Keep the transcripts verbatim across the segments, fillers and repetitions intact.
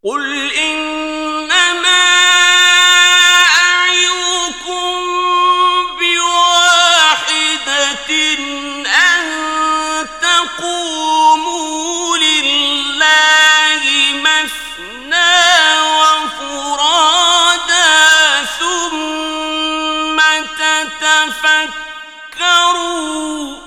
قل إنما أعظكم بواحدة أن تقوموا لله مثنى وفرادى ثم تتفكروا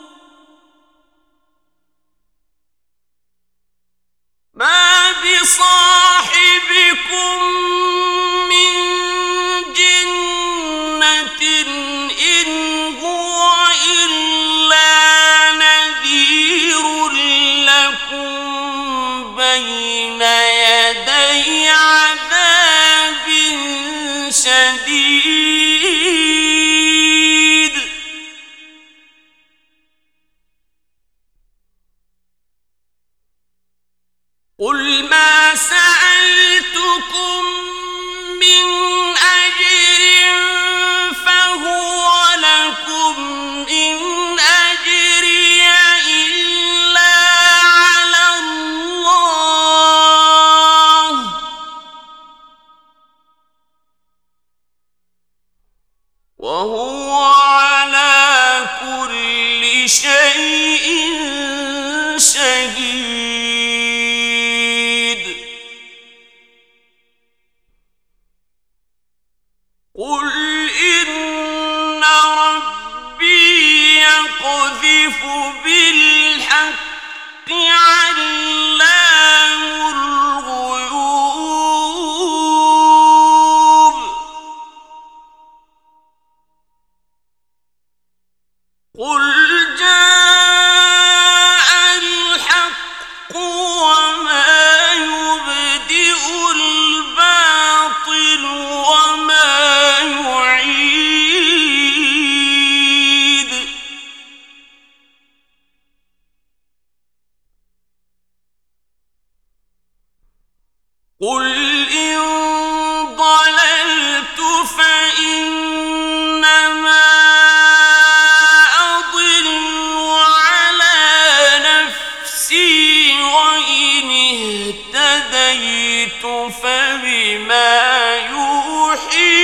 ما بصاحبكم من جنة إن هو إلا نذير لكم بين يدي عذاب شديد. قل ما سألتكم من أجر فهو لكم إن أجري إلا على الله وهو على كل شيء شهيد. قل إن ربي يقذف بالحق علام الغيوب. قل جاء الحق وما يبدئ الباطل وما يعيد. قل إن ضللت فإنما أضل على نفسي وإن اهتديت فبما يوحي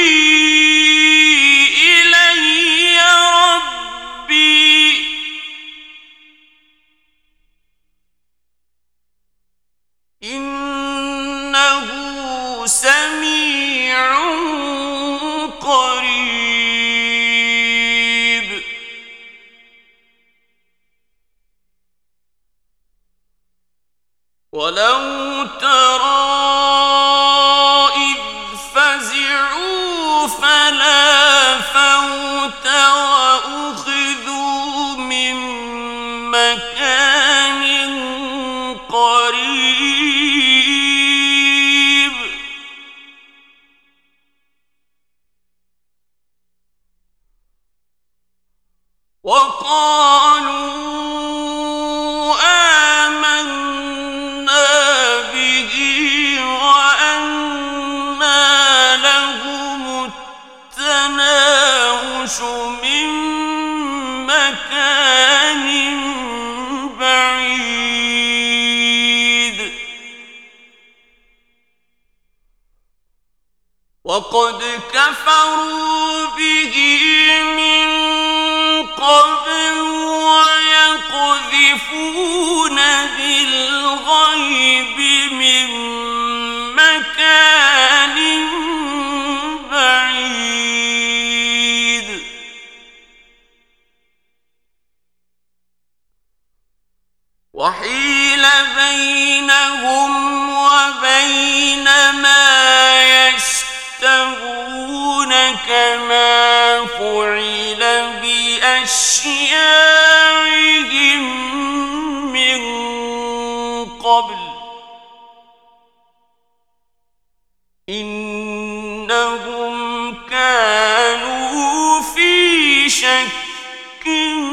إلي ربي إنه سميع قريب. ولو ترى إذ فزعوا فلا فوت وأخذوا من مكان قريب. وقالوا آمنا به وأنى لهم التناوش من مكان بعيد. وقد كفروا به من قبل ويقذفون بالغيب من مكان بعيد. وحيل بينهم وبين ما يشتهون كما فعل بأشياعهم من قبل إنهم كانوا في شك